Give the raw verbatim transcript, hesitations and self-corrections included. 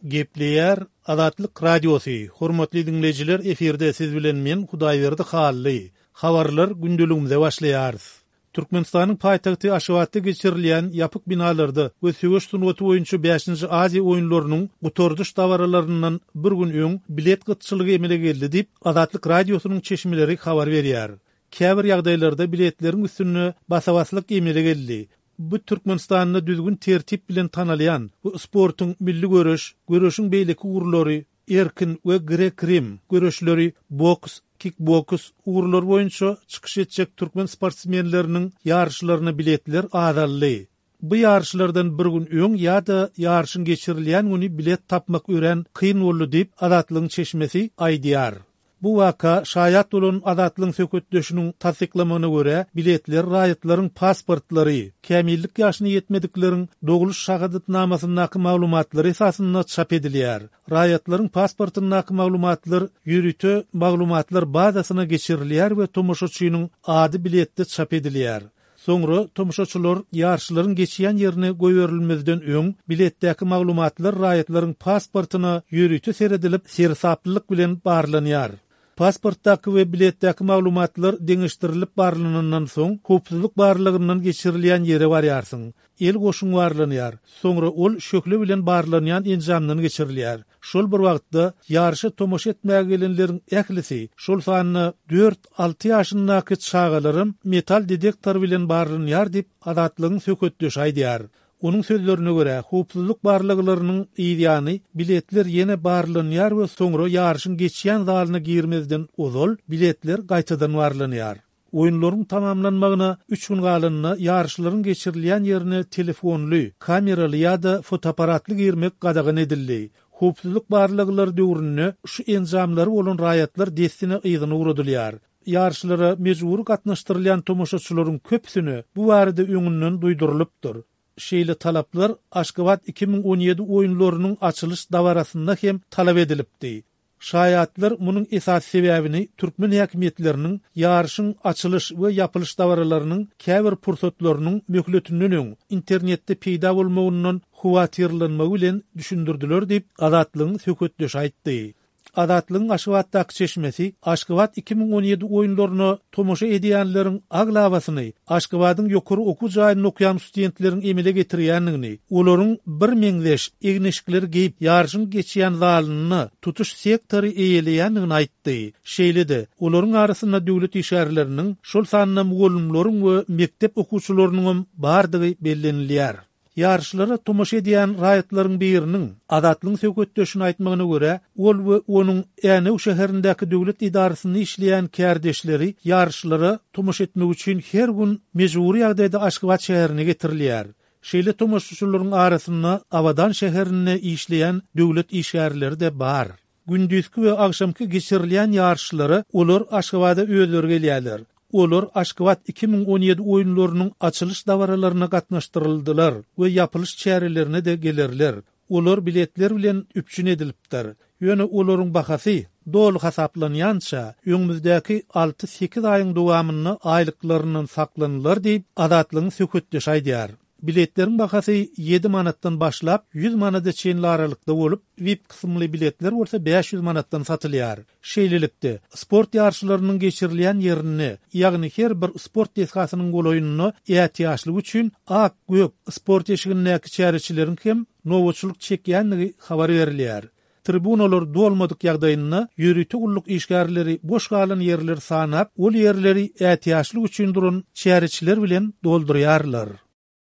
Gepleýär Azatlyk Radiosu. Hormatly dinleyijiler, eferde siz bilen men Hudaýberdi Hally. Habarlar gündeligimize başlaýar. Türkmenistanyň paýtagty Aşgabatda geçirilýän ýapyk binalarda we söwüş sunwaty boýunça beşinji Aziýa oýunlarynyň gutorduş dawarlaryndan bir gün öň bilet gytçylygy emele geldi diýip Azatlyk Radiosynyň çeşmeleri habar berýär. Käbir ýagdaýlarda biletleriň üstüne basawaslyk emele geldi. Bu Türkmenistanyny düzgün tertip bilen tanalýan bu sportyň milli görüş, görüşiň beýleki urlary, erkin we grek-rim görüşleri, boks, kickboks uğurlar boýunça çykyş etjek türkmen sportsmenleriniň ýarşylaryna biletler adally. Bu ýarşylardan bir gün öň ýa-da ýarşyň geçirilýän güni bilet tapmak ören kyn boldy diýip Azatlygyň çeşmesi aýdýar. Bu vaka şaýat bolan Azatlygyň söketdeşiniň tasdiklamagyna görä biletler raýatlaryň pasportlary, kämillik ýaşyna ýetmedikleriň doguluş şahadatnamasynyň maglumatlary esasynda çap edilýär. Raýatlaryň pasportynyň maglumatlar ýürüte maglumatlar bazasyna geçirilýär we tomoşaçynyň ady biletde çap edilýär. Soňra tomoşaçylar ýarşylaryň geçýän ýerine goýberilmezden öň biletdäki maglumatlar raýatlaryň pasportyna ýürüte seredilip sersaplyk bilen barlanýar. Pasportdaky we biletdäki maglumatlar deňişdirilip barlanandan soň hukuklyk barlygyndan geçirilýän ýere barýarsyň. El goşuň barlanýar. Soňra ol şökle bilen barlanýan enjamdan geçirilýär. Şol bir wagtda ýarşy tomoş etmäge gelenleriň ählisi şol sanyny dört alty ýaşyndaky çagalarym metal detektor bilen barlanýar diýip Azatlygyň söketdeşi aýdýar. Onun sözlerine göre hukuklyk barlyklarynyň ýany biletler ýene barlanýar we soňra ýarşyň geçýän zalyna girmezden ozal biletler gaýtadan barlanýar. Oýunlaryň tamamlanmagyna üç gün galynyna ýarşylaryň geçirilýän ýerine telefonly, kameraly ýa-da fotoaparatly girmek gadagan edildi. Hukuklyk barlyklary döwründe şu enjamlary bolan raýatlar destine ýygyny uradylýar. Ýarşylara mejbur gatnaşdyrylýan tomoşaçylaryň köpsini bu barada öňünden duýdurylypdyr. Şeýle talaplar Aşgabat iki bin on ýedi oýunlarynyň açylış dawarasynda hem talap edilipdi. Şaýatlar munyň esas sebäbini türkmen häkimetleriniň ýarşyň açylış we ýapylyş dawaralarynyň käbir pursatlarynyň möhletiniň öň internetde peýda bolmagyndan huwatyrlanmagy bilen düşündirdiler diýip Azatlygyň söketdeşi aýtdy. Azatlygyň Aşgabatdaky çeşmesi Aşgabat iki bin on ýedi oýunlaryna tomoşa edýänleriň aglawasyny, Aşgabatyň ýokary okuw jaýyny okuyan studentleriň emele getirýänligini, olaryň bir meňdeş egneşikler geyip ýarşyň geçýän zalyny tutuş sektory eýeleýänligini aýtdy. Şeýle-de olaryň arasynda döwlet işgärleriniň şol sanyna mugallimleriň we mektep okuwçylarynyň bardygy bellenilýär. Ýarşylara tomoşa edýän raýatlaryň biriniň Azatlygyň söketdeşine aýtmagyna görä, ol we onuň Änew şäherindäki döwlet idarasynda işleýän kärdeşleri ýarşylara tomoşa etmek üçin her gün mejburi ýagdaýda Aşgabat şäherine getirilýär. Şeýle tomoşaçylaryň arasynda Abadan şäherinde işleýän döwlet işgärleri de bar. Gündüzki we agşamky geçirilýän ýarşylary olar Aşgabada öýleri gelýärler. Olar Aşgabat iki bin on ýedi oýunlarynyň açylış dawaralaryna gatnaşdyryldylar we ýapylyş çärelerine de gelerler. Olar biletler bilen üpçün edilipdir. Ýöne olaryň bahasy dolu hasaplanýança öňümüzdäki alty sekiz aýyň dowamyny aýlyklarynyň saklanýar diýip Azatlygyň söketdeşi aýdýar. Biletleriň bahasy ýedi manatdan başlap ýüz manata çenli aralykda bolup, V I P kysymly biletler bolsa beş yüz manatdan satylýar. Şeýlelikde sport ýarşylarynyň geçirilýän ýerine, ýagny her bir sport desgasynyň goloýunyny ähtiýaçlyk üçin ak gök sport ýeşigindäki çäreçileriň hem nowaçylyk çekýänligi habar berilýär. Tribunalar dolmadyk ýagdaýynda ýürüte ulluk işgärleri boş galan ýerleri sanap, ol ýerleri ähtiýaçlyk üçin duran çäreçiler bilen doldurýarlar.